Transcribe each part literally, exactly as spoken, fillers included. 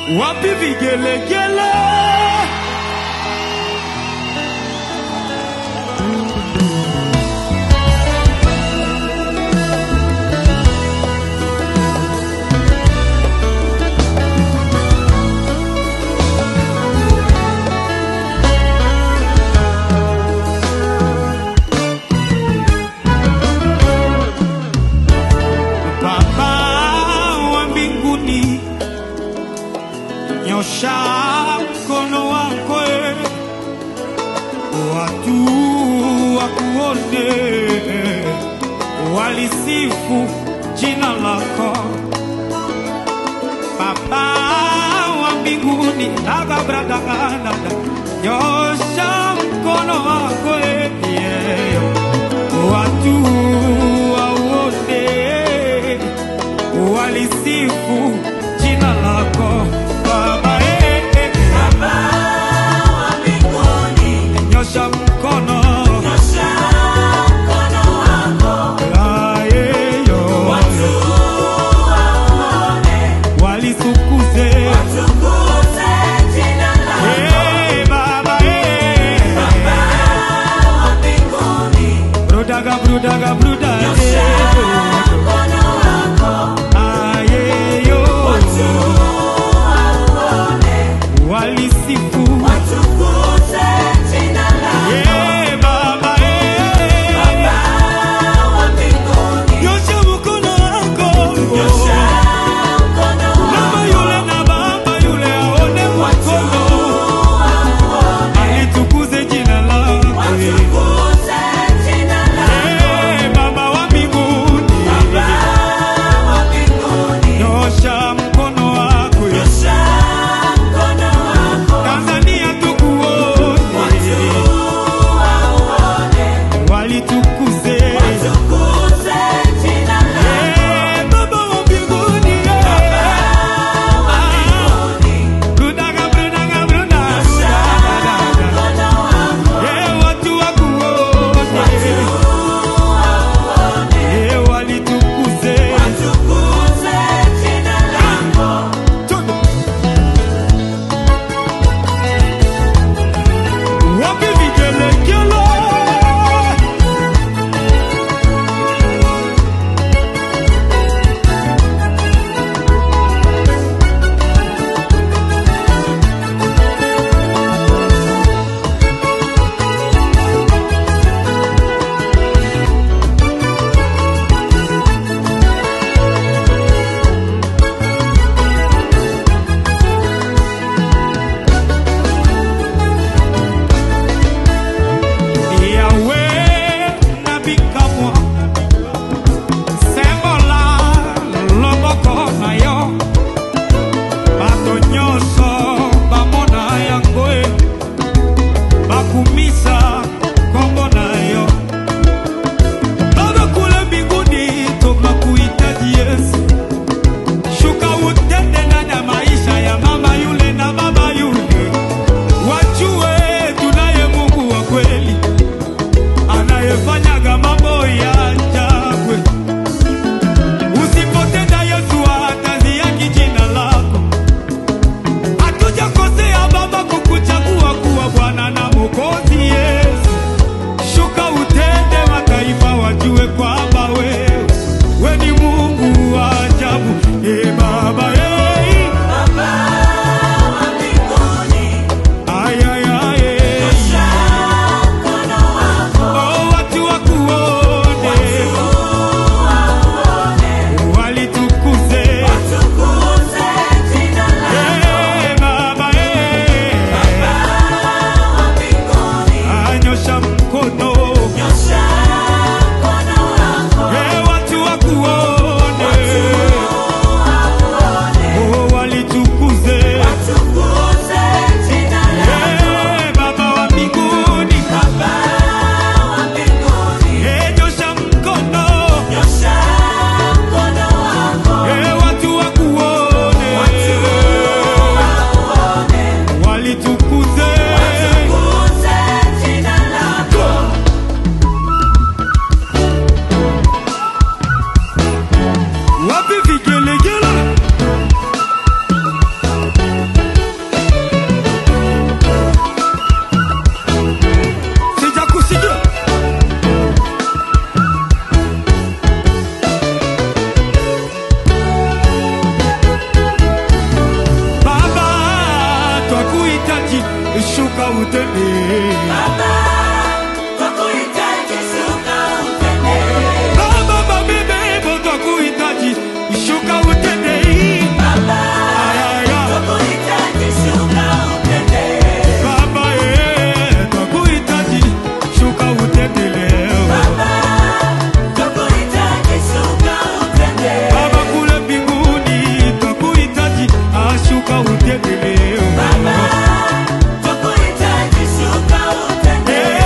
wapi vigelegele? Nyosha mkono wako watu wakuone, walisifu jina lako. Baba wa mbinguni, nagabradagana, nyosha mkono wako yeah. Watu waone, walisifu jina lako. Baba, eh, eh, Baba wa mbinguni, nyosha mkono, nyosha mkono wako. Ah, yeah, yo. Watu waone, walisukuze, watukuze jina lako. Eh, Baba, eh, Baba shuka utende. Baba, twakuhitaji, shuka utende. Baba mabebe twakuhitaji, shuka utende. Baba, twakuhitaji, shuka utende. Baba eh, twakuhitaji, shuka utende leo. Baba, twakuhitaji, shuka utende. Baba kule mbinguni twakuhitaji, shuka utende leo. Baba, twakuhitaji, shuka utende.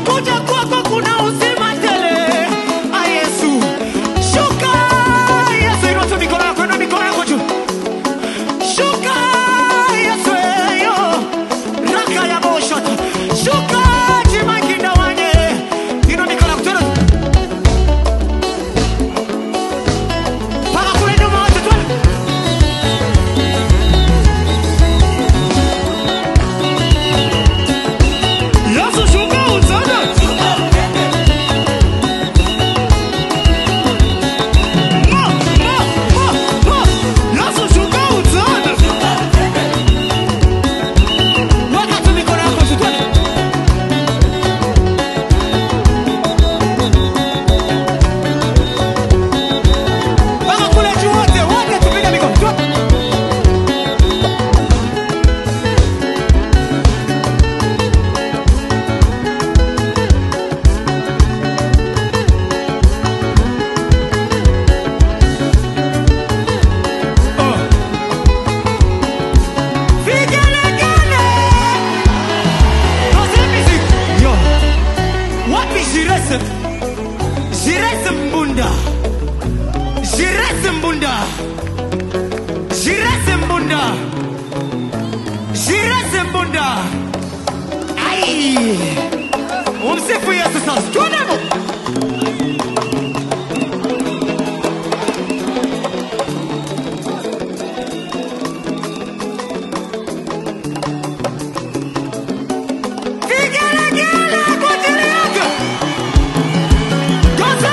kuja kwako kuna uzima tele. Ah, Yesu. Shuka. Yesu, inua tu mikono yako, inua mikono yako juu. Shuka. Yesu, yo. Raka ya boshata. Shuka. Chimakina wanye. Inua mikono yako tena. Paka kule nyuma wote tu. Yesu shuka utende. Ma, ma, ma, ma. Yesu shuka utende. Weka tu mikono yako juu tu. Paka kule juu wote, wote tupige mikono tu. Vigelegele. Dans la musique. Yo. Wapi Jirese? Jirese Mbunda. Jirese Mbunda. Jirese Mbunda. Jirese Mbunda. Ai. Umsifu Yesu sasa. Tuonemo. Vigelegele kwa ajili yake. Danse.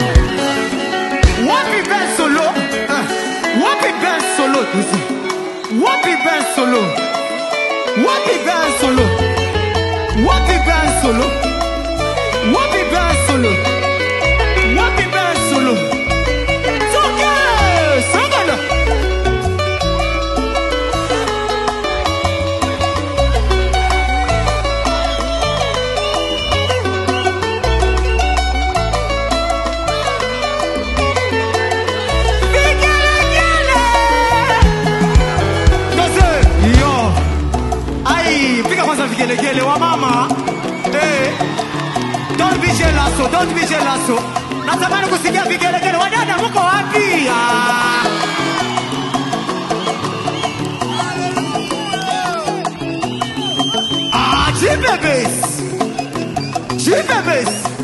Wapi Ben Solo? Eh, Wapi Ben Solo? Danse. Wapi Ben Solo? Wapi Ben Solo? Wapi Ben Solo? Wapi Ben Solo? Wapi Ben Solo? Soke! Sangana! Vigelegele! Danse. Yo. Ai, piga kwanza vigelegele wa mama. Eh. Don't be jealous, don't be jealous. Natamani kusikia vigelegele. Wadada mko wapi? Ah. Ah, G-Babies. G-Babies.